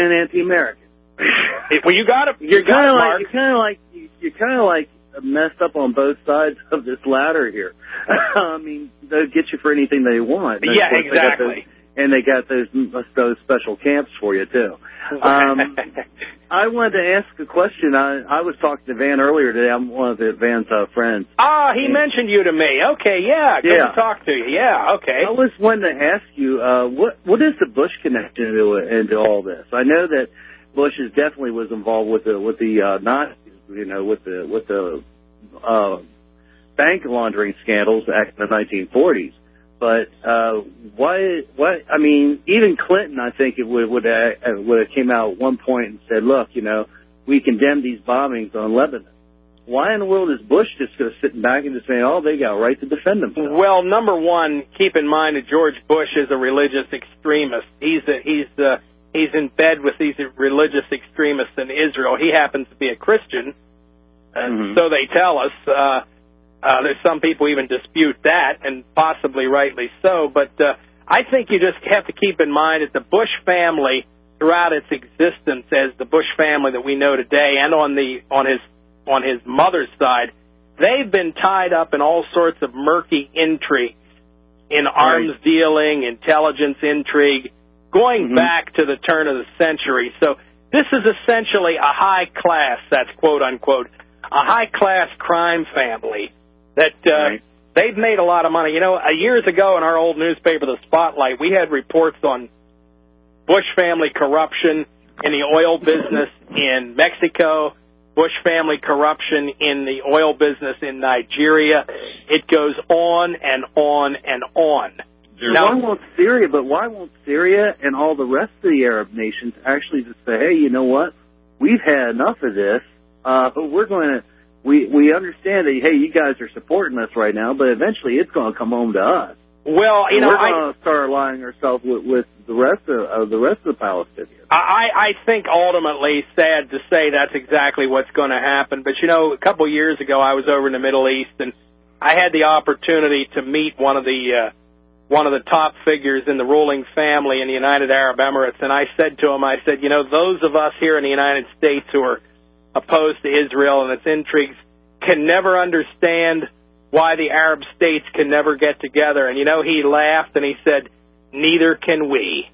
Well, you got it. You're kind of like messed up on both sides of this ladder here. I mean, they'll get you for anything they want. Yeah, exactly. They got those special camps for you too. I wanted to ask a question. I was talking to Van earlier today. I'm one of Van's friends. He mentioned you to me. Okay, yeah, good to talk to you. Yeah, okay. I was wanting to ask you, what is the Bush connection into all this? I know that Bush definitely was involved with the Nazis, with the bank laundering scandals back in the 1940s. But why? I mean, even Clinton, I think, it would have came out at one point and said, "Look, we condemn these bombings on Lebanon." Why in the world is Bush just sitting back and just saying, "Oh, they got a right to defend themselves"? Well, number one, keep in mind that George Bush is a religious extremist. He's in bed with these religious extremists in Israel. He happens to be a Christian, so they tell us. There's some people even dispute that, and possibly rightly so. But I think you just have to keep in mind that the Bush family, throughout its existence as the Bush family that we know today, and on his mother's side, they've been tied up in all sorts of murky intrigues, in arms dealing, intelligence intrigue, going back to the turn of the century. So this is essentially a high class, that's quote unquote, a high class crime family. That they've made a lot of money. Years ago in our old newspaper, The Spotlight, we had reports on Bush family corruption in the oil business in Mexico, Bush family corruption in the oil business in Nigeria. It goes on and on and on. Why won't Syria and all the rest of the Arab nations actually just say, hey, you know what? We've had enough of this, but we're going to... We understand that, hey, you guys are supporting us right now, but eventually it's going to come home to us. Well, we're going to start aligning ourselves with the rest of the Palestinians. I think ultimately, sad to say, that's exactly what's going to happen. But a couple of years ago, I was over in the Middle East, and I had the opportunity to meet one of the top figures in the ruling family in the United Arab Emirates, and I said to him, those of us here in the United States who are opposed to Israel and its intrigues can never understand why the Arab states can never get together. And, he laughed and he said, neither can we.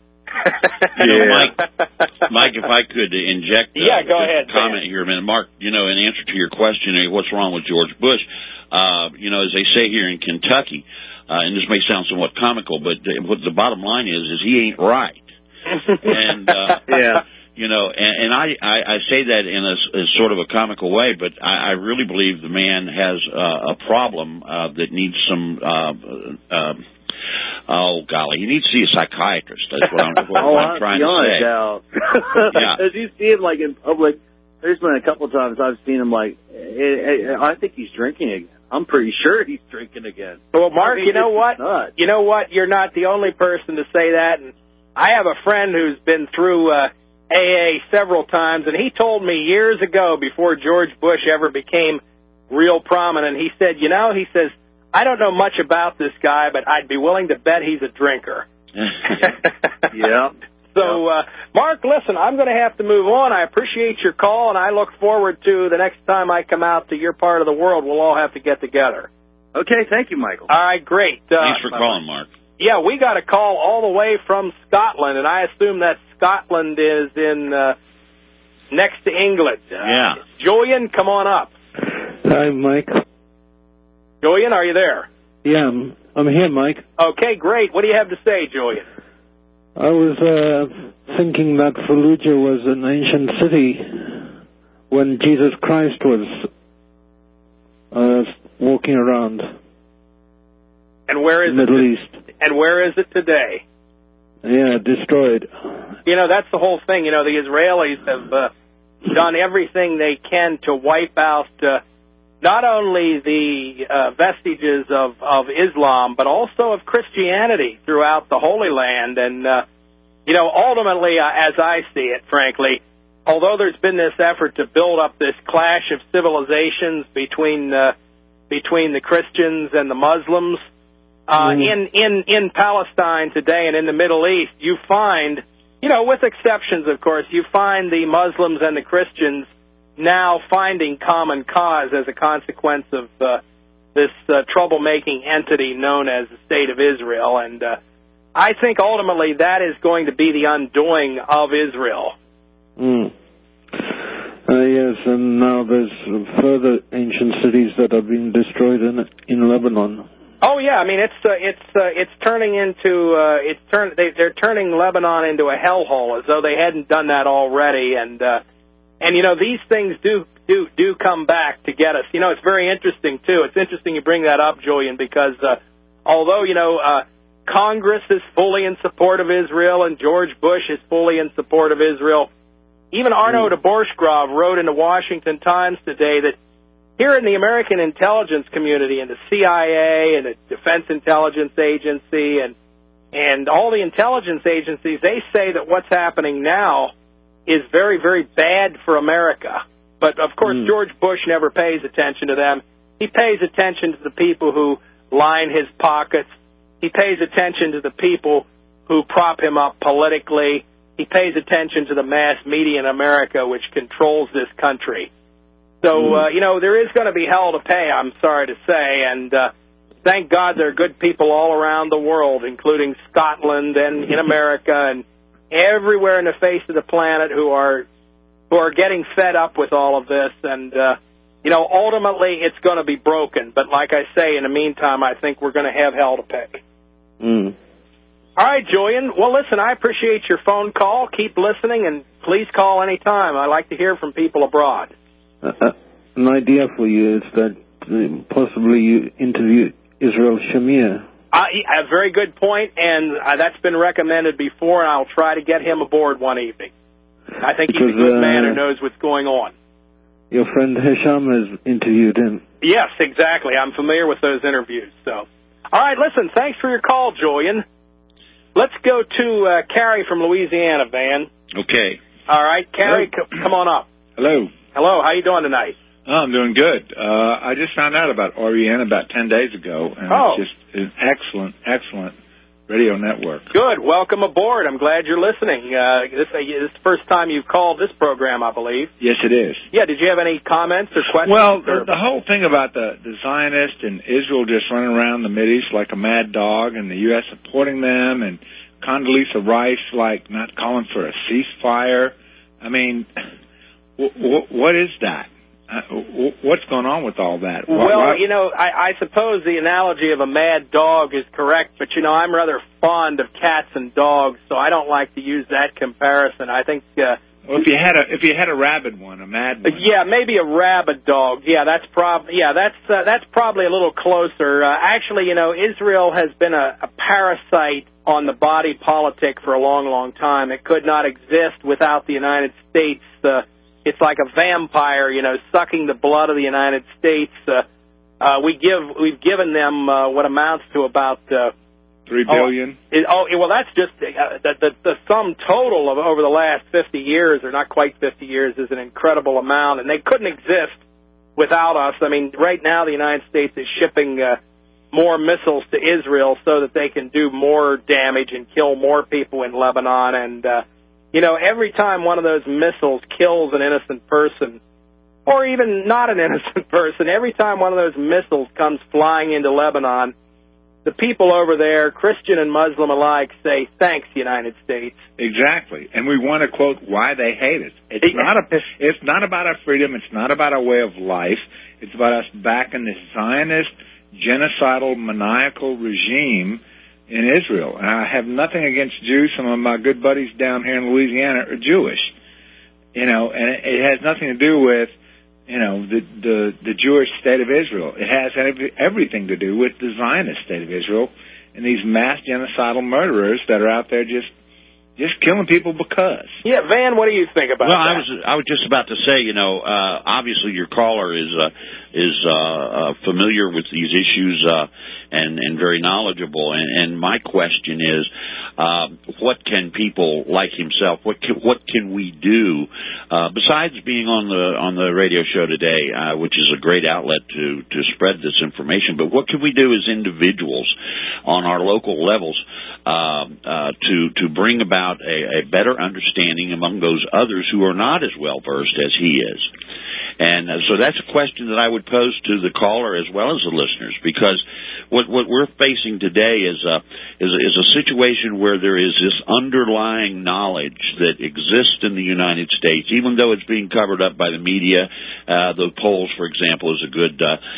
Mike, if I could inject go ahead, a comment here a minute. Mark, in answer to your question, what's wrong with George Bush, as they say here in Kentucky, and this may sound somewhat comical, but what the bottom line is he ain't right. And, and I say that in a sort of a comical way, but I really believe the man has a problem that needs some, he needs to see a psychiatrist. That's what I'm trying to say. As you see him in public, there's been a couple of times I've seen him I think he's drinking again. I'm pretty sure he's drinking again. Well, Mark, you know what? You know what? You're not the only person to say that. And I have a friend who's been through AA several times, and he told me years ago, before George Bush ever became real prominent, he said, I don't know much about this guy, but I'd be willing to bet he's a drinker. Yeah. So Mark, listen, I'm going to have to move on. I appreciate your call, and I look forward to the next time I come out to your part of the world. We'll all have to get together. Okay, thank you, Michael. All right, great. Thanks for calling, Mark. Yeah, we got a call all the way from Scotland, and I assume that Scotland is in next to England. Yeah. Julian, come on up. Hi, Mike. Julian, are you there? Yeah, I'm here, Mike. Okay, great. What do you have to say, Julian? I was thinking that Fallujah was an ancient city when Jesus Christ was walking around. And where is Middle East. And where is it today? Yeah, destroyed. You know, that's the whole thing. You know, the Israelis have done everything they can to wipe out not only the vestiges of Islam, but also of Christianity throughout the Holy Land. And, you know, ultimately, as I see it, frankly, although there's been this effort to build up this clash of civilizations between the Christians and the Muslims, in Palestine today and in the Middle East, you find, you know, with exceptions, of course, you find the Muslims and the Christians now finding common cause as a consequence of this troublemaking entity known as the State of Israel. And I think ultimately that is going to be the undoing of Israel. Yes, and now there's further ancient cities that are being destroyed in Lebanon. Oh yeah, I mean it's turning into they're turning Lebanon into a hellhole as though they hadn't done that already, and you know these things do come back to get us. You know, it's very interesting too. It's interesting you bring that up, Julian, because although you know Congress is fully in support of Israel and George Bush is fully in support of Israel, even Arno de Borschgrove wrote in the Washington Times today that here in the American intelligence community and the CIA and the Defense Intelligence Agency and all the intelligence agencies, they say that what's happening now is very, very bad for America. But, of course, George Bush never pays attention to them. He pays attention to the people who line his pockets. He pays attention to the people who prop him up politically. He pays attention to the mass media in America, which controls this country. So, you know, there is going to be hell to pay, I'm sorry to say, and thank God there are good people all around the world, including Scotland and in America and everywhere in the face of the planet who are getting fed up with all of this, and, you know, ultimately it's going to be broken. But like I say, in the meantime, I think we're going to have hell to pay. All right, Julian. Well, listen, I appreciate your phone call. Keep listening, and please call any time. I like to hear from people abroad. An idea for you is that possibly you interview Israel Shamir. A very good point, and that's been recommended before, and I'll try to get him aboard one evening. I think he's a good man who knows what's going on. Your friend Hisham has interviewed him. Yes, exactly. I'm familiar with those interviews. So, all right, listen, thanks for your call, Julian. Let's go to Carrie from Louisiana, Van. Okay. All right, Carrie, come on up. Hello. Hello, how you doing tonight? Oh, I'm doing good. I just found out about REN about 10 days ago, and it's just an excellent radio network. Good. Welcome aboard. I'm glad you're listening. This is the first time you've called this program, I believe. Yes, it is. Yeah, did you have any comments or questions? Well, the whole thing about the Zionists and Israel just running around the Mideast like a mad dog, and the U.S. supporting them, and Condoleezza Rice, like, not calling for a ceasefire. I mean, what is that? What's going on with all that? Well, you know, I suppose the analogy of a mad dog is correct, but, you know, I'm rather fond of cats and dogs, so I don't like to use that comparison. I think... well, if you had a rabid one, a mad one. Yeah, maybe a rabid dog. Yeah, that's probably a little closer. Actually, you know, Israel has been a parasite on the body politic for a long, long time. It could not exist without the United States. It's like a vampire, you know, sucking the blood of the United States. We've given them what amounts to about $3 billion. Well, that's just the sum total of over the last 50 years, or not quite 50 years, is an incredible amount, and they couldn't exist without us. I mean, right now the United States is shipping more missiles to Israel so that they can do more damage and kill more people in Lebanon, and You know, every time one of those missiles kills an innocent person, or even not an innocent person, every time one of those missiles comes flying into Lebanon, the people over there, Christian and Muslim alike, say, thanks, United States. Exactly. And we want to quote why they hate us. It's not about our freedom. It's not about our way of life. It's about us backing this Zionist, genocidal, maniacal regime in Israel. And I have nothing against Jews. Some of my good buddies down here in Louisiana are Jewish. You know, and it has nothing to do with, you know, the Jewish state of Israel. It has everything to do with the Zionist state of Israel and these mass genocidal murderers that are out there just killing people because. Yeah, Van, what do you think about that? Well, I was just about to say, you know, obviously your caller is familiar with these issues and very knowledgeable. And my question is, what can people like himself? What can we do besides being on the radio show today, which is a great outlet to spread this information? But what can we do as individuals on our local levels to bring about a better understanding among those others who are not as well versed as he is? And so that's a question that I would pose to the caller as well as the listeners, because what we're facing today is a situation where there is this underlying knowledge that exists in the United States, even though it's being covered up by the media. The polls, for example, is a good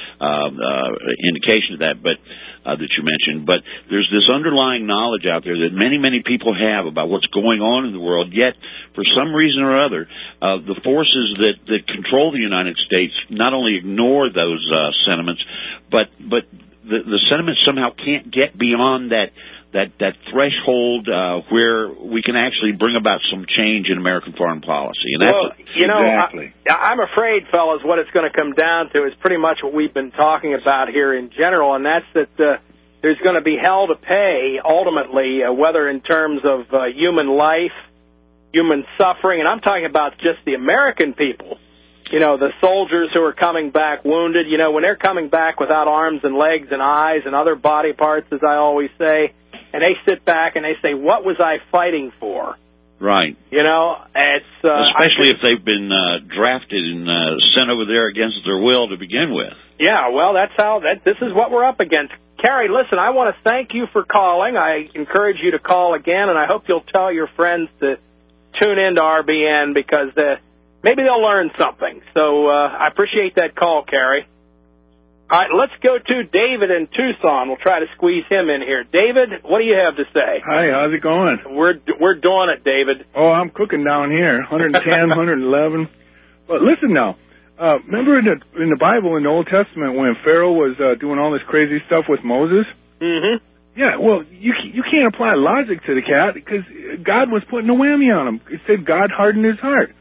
indication of that, but that you mentioned. But there's this underlying knowledge out there that many, many people have about what's going on in the world, yet for some reason or other, the forces that control the United States not only ignore those sentiments, but the sentiments somehow can't get beyond that threshold where we can actually bring about some change in American foreign policy. And well, you know, exactly. I'm afraid, fellas, what it's going to come down to is pretty much what we've been talking about here in general, and that's that there's going to be hell to pay ultimately, whether in terms of human life, human suffering, and I'm talking about just the American people. You know, the soldiers who are coming back wounded, you know, when they're coming back without arms and legs and eyes and other body parts, as I always say, and they sit back and they say, what was I fighting for? Right. You know, it's... especially if they've been drafted and sent over there against their will to begin with. Yeah, well, this is what we're up against. Carrie, listen, I want to thank you for calling. I encourage you to call again, and I hope you'll tell your friends to tune in to RBN because maybe they'll learn something. So I appreciate that call, Carrie. All right, let's go to David in Tucson. We'll try to squeeze him in here. David, what do you have to say? Hi, how's it going? We're doing it, David. Oh, I'm cooking down here, 110, 111. But listen now, remember in the Bible, in the Old Testament, when Pharaoh was doing all this crazy stuff with Moses? Mm-hmm. Yeah, well, you can't apply logic to the cat because God was putting a whammy on him. It said God hardened his heart.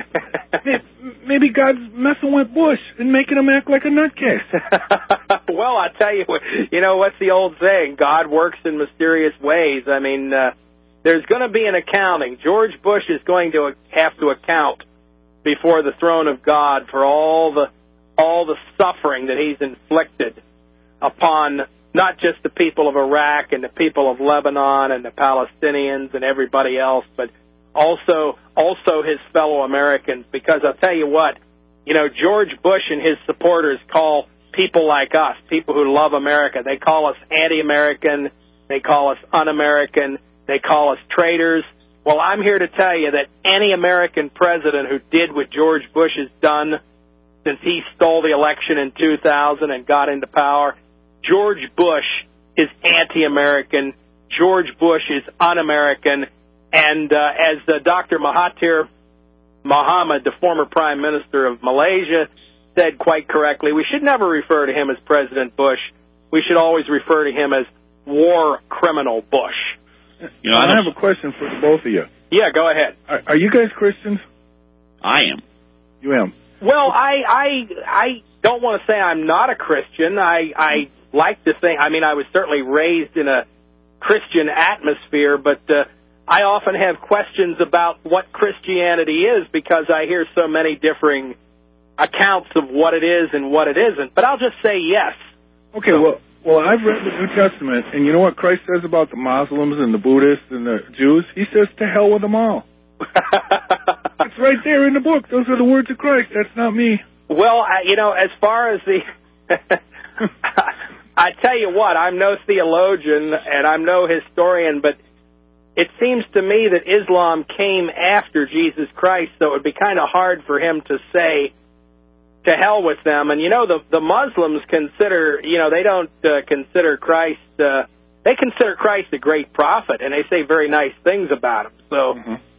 Maybe God's messing with Bush and making him act like a nutcase. Well, I tell you, you know, what's the old saying? God works in mysterious ways. I mean, there's going to be an accounting. George Bush is going to have to account before the throne of God for all the suffering that he's inflicted upon not just the people of Iraq and the people of Lebanon and the Palestinians and everybody else, but also his fellow Americans, because I'll tell you what, you know, George Bush and his supporters call people like us, people who love America, they call us anti-American, they call us un-American, they call us traitors. Well, I'm here to tell you that any American president who did what George Bush has done since he stole the election in 2000 and got into power, George Bush is anti-American, George Bush is un-American. And as Dr. Mahathir Mohamad, the former Prime Minister of Malaysia, said quite correctly, we should never refer to him as President Bush. We should always refer to him as war criminal Bush. You know, I have a question for both of you. Yeah, go ahead. Are you guys Christians? I am. You am? Well, I don't want to say I'm not a Christian. I like to think, I mean, I was certainly raised in a Christian atmosphere, but I often have questions about what Christianity is because I hear so many differing accounts of what it is and what it isn't. But I'll just say yes. Okay, well, I've read the New Testament, and you know what Christ says about the Muslims and the Buddhists and the Jews? He says, to hell with them all. It's right there in the book. Those are the words of Christ. That's not me. Well, as far as the... I tell you what, I'm no theologian and I'm no historian, but it seems to me that Islam came after Jesus Christ, so it would be kind of hard for him to say, to hell with them. And, the Muslims consider, they don't consider Christ, they consider Christ a great prophet, and they say very nice things about him. So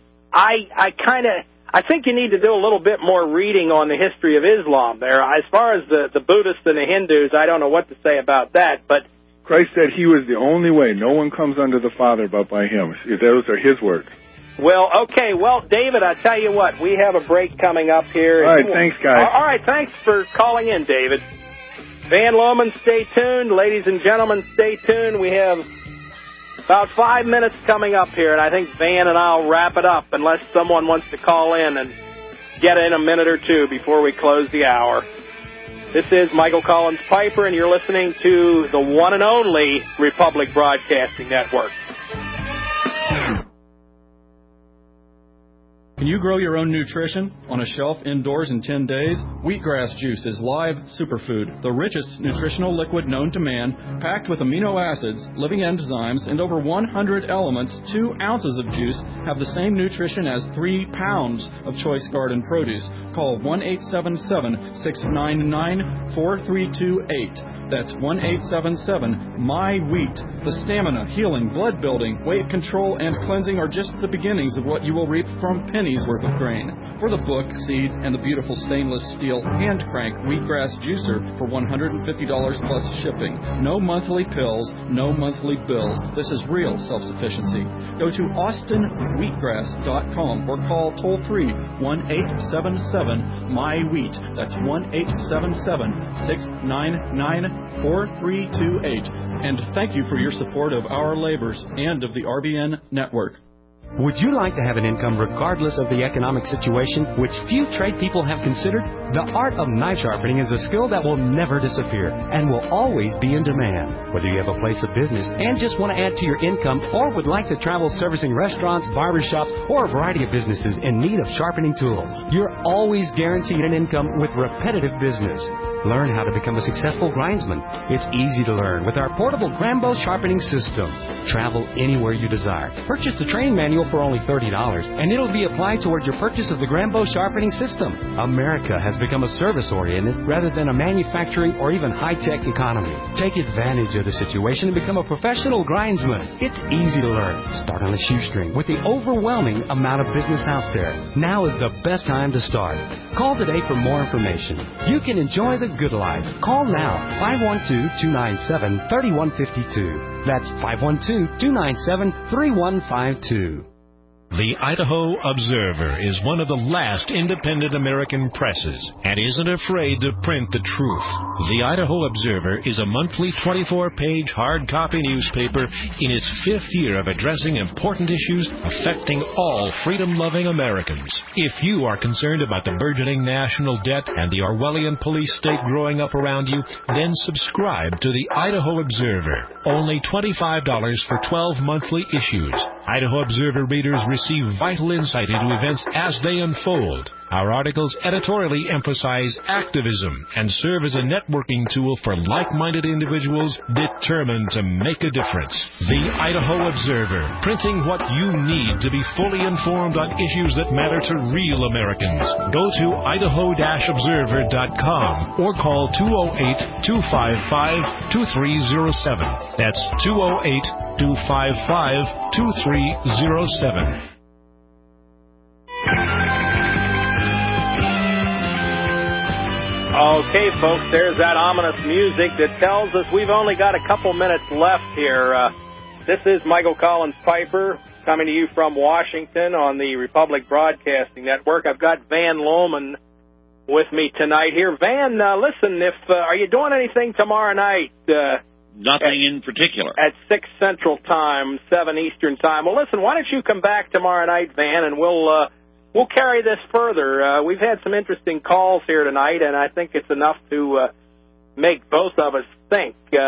I think you need to do a little bit more reading on the history of Islam there. As far as the Buddhists and the Hindus, I don't know what to say about that, but Christ said he was the only way. No one comes under the Father but by him. Those are his words. Well, okay. Well, David, I tell you what, we have a break coming up here. All right, thanks, guys. All right, thanks for calling in, David. Van Loman, stay tuned. Ladies and gentlemen, stay tuned. We have about 5 minutes coming up here, and I think Van and I'll wrap it up unless someone wants to call in and get in a minute or two before we close the hour. This is Michael Collins Piper, and you're listening to the one and only Republic Broadcasting Network. Can you grow your own nutrition on a shelf indoors in 10 days? Wheatgrass juice is live superfood, the richest nutritional liquid known to man, packed with amino acids, living enzymes, and over 100 elements. 2 ounces of juice have the same nutrition as 3 pounds of choice garden produce. Call 1-877-699-4328. That's 1-877-MY-WHEAT. The stamina, healing, blood building, weight control, and cleansing are just the beginnings of what you will reap from pennies worth of grain. For the book, seed, and the beautiful stainless steel hand crank wheatgrass juicer for $150 plus shipping. No monthly pills, no monthly bills. This is real self-sufficiency. Go to austinwheatgrass.com or call toll-free 1-877-MY-WHEAT. That's 1-877-699-4328. And thank you for your support of our labors and of the RBN Network. Would you like to have an income regardless of the economic situation, which few trade people have considered? The art of knife sharpening is a skill that will never disappear and will always be in demand. Whether you have a place of business and just want to add to your income or would like to travel servicing restaurants, barbershops, or a variety of businesses in need of sharpening tools, you're always guaranteed an income with repetitive business. Learn how to become a successful grindsman. It's easy to learn with our portable Grambo sharpening system. Travel anywhere you desire. Purchase the training manual for only $30, and it'll be applied toward your purchase of the Grambo sharpening system. America has become a service-oriented rather than a manufacturing or even high-tech economy. Take advantage of the situation and become a professional grindsman. It's easy to learn. Start on a shoestring with the overwhelming amount of business out there. Now is the best time to start. Call today for more information. You can enjoy the good life. Call now, 512-297-3152. That's 512-297-3152. The Idaho Observer is one of the last independent American presses and isn't afraid to print the truth. The Idaho Observer is a monthly 24-page hard copy newspaper in its 5th year of addressing important issues affecting all freedom-loving Americans. If you are concerned about the burgeoning national debt and the Orwellian police state growing up around you, then subscribe to the Idaho Observer. Only $25 for 12 monthly issues. Idaho Observer readers receive vital insight into events as they unfold. Our articles editorially emphasize activism and serve as a networking tool for like-minded individuals determined to make a difference. The Idaho Observer, printing what you need to be fully informed on issues that matter to real Americans. Go to idaho-observer.com or call 208-255-2307. That's 208-255-2307. Okay, folks, there's that ominous music that tells us we've only got a couple minutes left here. This is Michael Collins Piper coming to you from Washington on the Republic Broadcasting Network. I've got Van Loman with me tonight here. Van, listen, are you doing anything tomorrow night? Nothing in particular. At 6 Central Time, 7 Eastern Time. Well, listen, why don't you come back tomorrow night, Van, and we'll carry this further. We've had some interesting calls here tonight, and I think it's enough to make both of us think.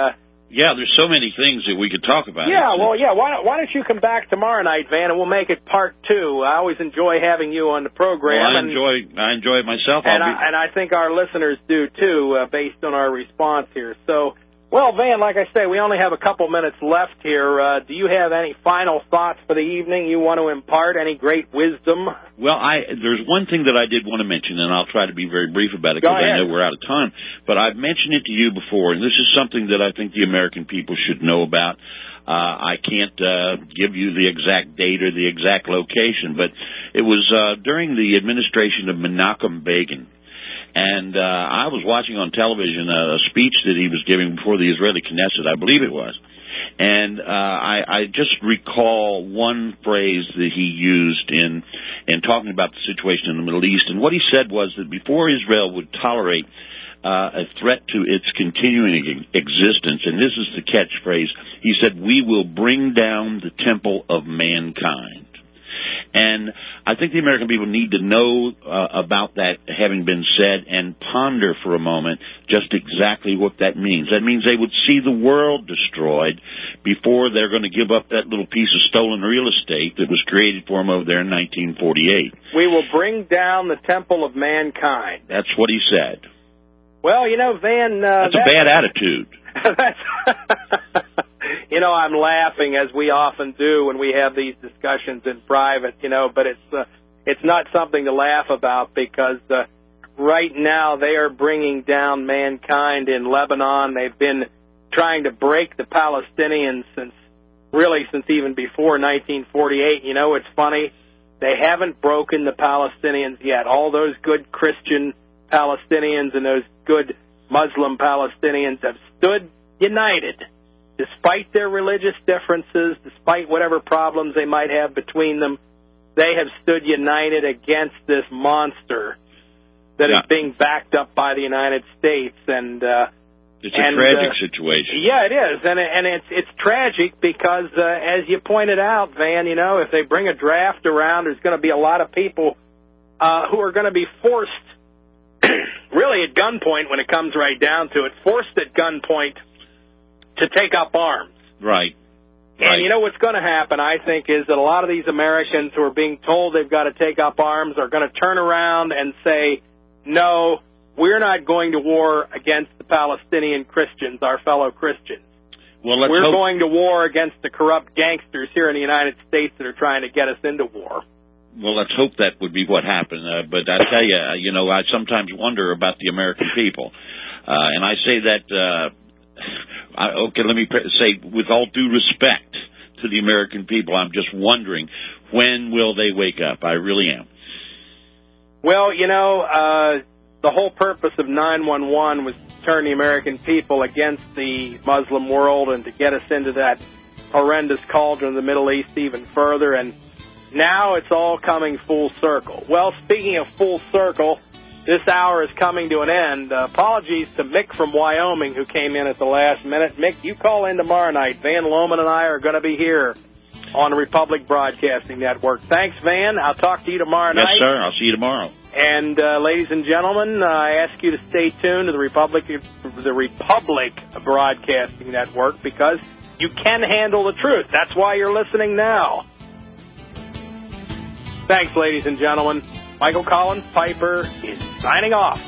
Yeah, there's so many things that we could talk about. Yeah, well, yeah. Why don't you come back tomorrow night, Van, and we'll make it part 2. I always enjoy having you on the program. Well, I enjoy it myself. And I think our listeners do, too, based on our response here. So, well, Van, like I say, we only have a couple minutes left here. Do you have any final thoughts for the evening you want to impart? Any great wisdom? Well, there's one thing that I did want to mention, and I'll try to be very brief about it because I know we're out of time. But I've mentioned it to you before, and this is something that I think the American people should know about. I can't give you the exact date or the exact location, but it was during the administration of Menachem Begin. And I was watching on television a speech that he was giving before the Israeli Knesset, I believe it was. And I just recall one phrase that he used in talking about the situation in the Middle East. And what he said was that before Israel would tolerate a threat to its continuing existence, and this is the catchphrase, he said, "We will bring down the temple of mankind." And I think the American people need to know about that having been said and ponder for a moment just exactly what that means. That means they would see the world destroyed before they're going to give up that little piece of stolen real estate that was created for them over there in 1948. We will bring down the temple of mankind. That's what he said. Well, you know, Van... that's a bad attitude. You know, I'm laughing, as we often do when we have these discussions in private, you know, but it's not something to laugh about because right now they are bringing down mankind in Lebanon. They've been trying to break the Palestinians since even before 1948. You know, it's funny. They haven't broken the Palestinians yet. All those good Christian Palestinians and those good Muslim Palestinians have stood united. Despite their religious differences, despite whatever problems they might have between them, they have stood united against this monster that is being backed up by the United States. And it's a tragic situation. Yeah, it is, and it's tragic because, as you pointed out, Van, you know, if they bring a draft around, there's going to be a lot of people who are going to be forced, really at gunpoint when it comes right down to it, forced at gunpoint to take up arms. Right. And you know what's going to happen, I think, is that a lot of these Americans who are being told they've got to take up arms are going to turn around and say, no, we're not going to war against the Palestinian Christians, our fellow Christians. Well, we're going to war against the corrupt gangsters here in the United States that are trying to get us into war. Well, let's hope that would be what happened. But I tell you, you know, I sometimes wonder about the American people. And I say that... okay, let me say, with all due respect to the American people, I'm just wondering, when will they wake up? I really am. Well, you know, the whole purpose of 911 was to turn the American people against the Muslim world and to get us into that horrendous cauldron of the Middle East even further, and now it's all coming full circle. Well, speaking of full circle, this hour is coming to an end. Apologies to Mick from Wyoming who came in at the last minute. Mick, you call in tomorrow night. Van Loman and I are going to be here on the Republic Broadcasting Network. Thanks, Van. I'll talk to you tomorrow night. Yes, sir. I'll see you tomorrow. And, ladies and gentlemen, I ask you to stay tuned to the Republic Broadcasting Network because you can handle the truth. That's why you're listening now. Thanks, ladies and gentlemen. Michael Collins Piper is signing off.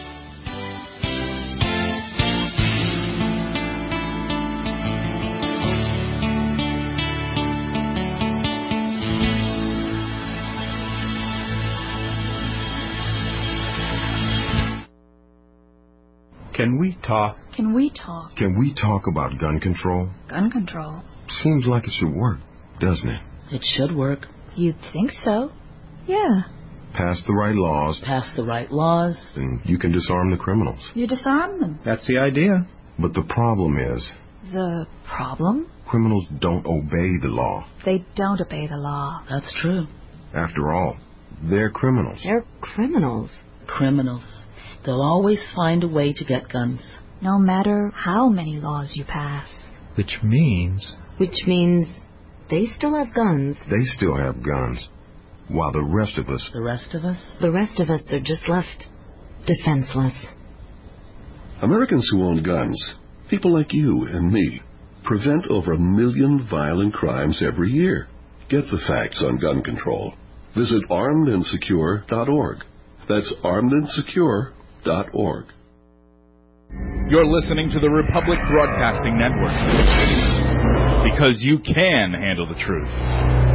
Can we talk? Can we talk? Can we talk about gun control? Gun control? Seems like it should work, doesn't it? It should work. You'd think so. Yeah. Pass the right laws. Pass the right laws. And you can disarm the criminals. You disarm them. That's the idea. But the problem is... The problem? Criminals don't obey the law. They don't obey the law. That's true. After all, they're criminals. They're criminals. Criminals. They'll always find a way to get guns. No matter how many laws you pass. Which means they still have guns. They still have guns. While the rest of us... The rest of us are just left defenseless. Americans who own guns, people like you and me, prevent over 1 million violent crimes every year. Get the facts on gun control. Visit armedandsecure.org. That's armedandsecure.org. You're listening to the Republic Broadcasting Network. Because you can handle the truth.